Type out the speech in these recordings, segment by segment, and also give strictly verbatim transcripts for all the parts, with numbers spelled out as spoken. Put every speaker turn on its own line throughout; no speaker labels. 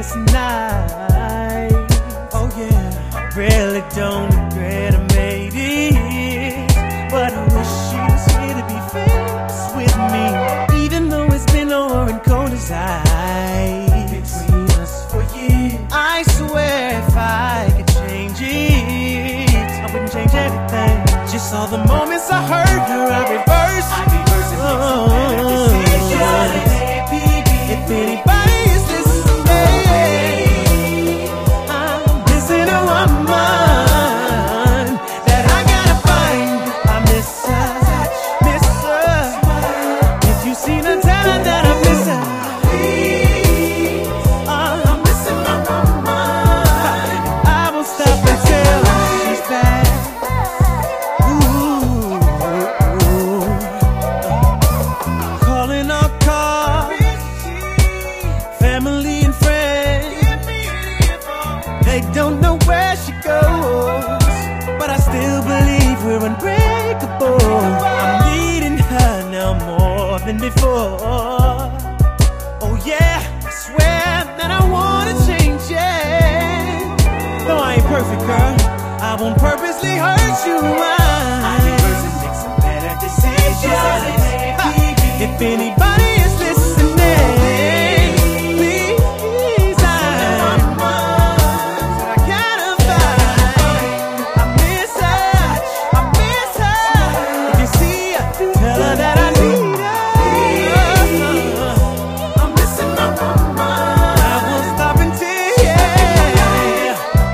last night. Oh yeah, I really don't regret I made it, but I wish she was here to be faced with me, even though it's been over and cold as ice between us for years. I swear if I could change it, I wouldn't change anything. Just all the moments I hurt her, I reverse. I reverse and oh, make some better decisions. If anybody is listening, I'm missing a woman that I gotta find. I miss her, miss her. If you seen her, tell her that I miss her. I'm missing my woman. I won't stop until she's back. Calling our car, family and friends, they don't know where she goes, but I still believe we're unbreakable. I'm needing her now more than before. Oh yeah, I swear that I wanna change it. Though I ain't perfect, girl, I won't purposely hurt you. I reverse and make some better decisions. If anybody is listening, please, I'm I gotta find. I miss her, I miss her. If you see her, tell her that I need her. I'm missing my woman. I won't stop until yeah,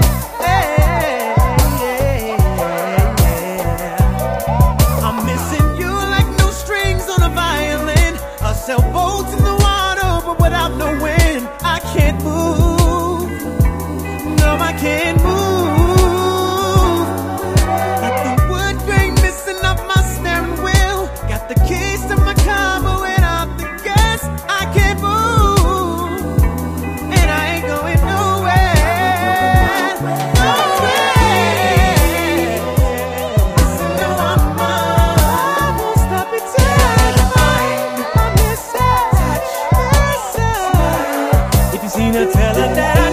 yeah. I'm missing you like no strings on a violin, a sailboat in the water, but without no wind. I can't move, no I can't move. Like the wood grain missing off my steering wheel. Got the keys to my car, but without the gas I can't move, and I ain't going nowhere, nowhere. Listen, no, I'm I won't stop until I find. I miss her, miss her. If you seen her, tell her that I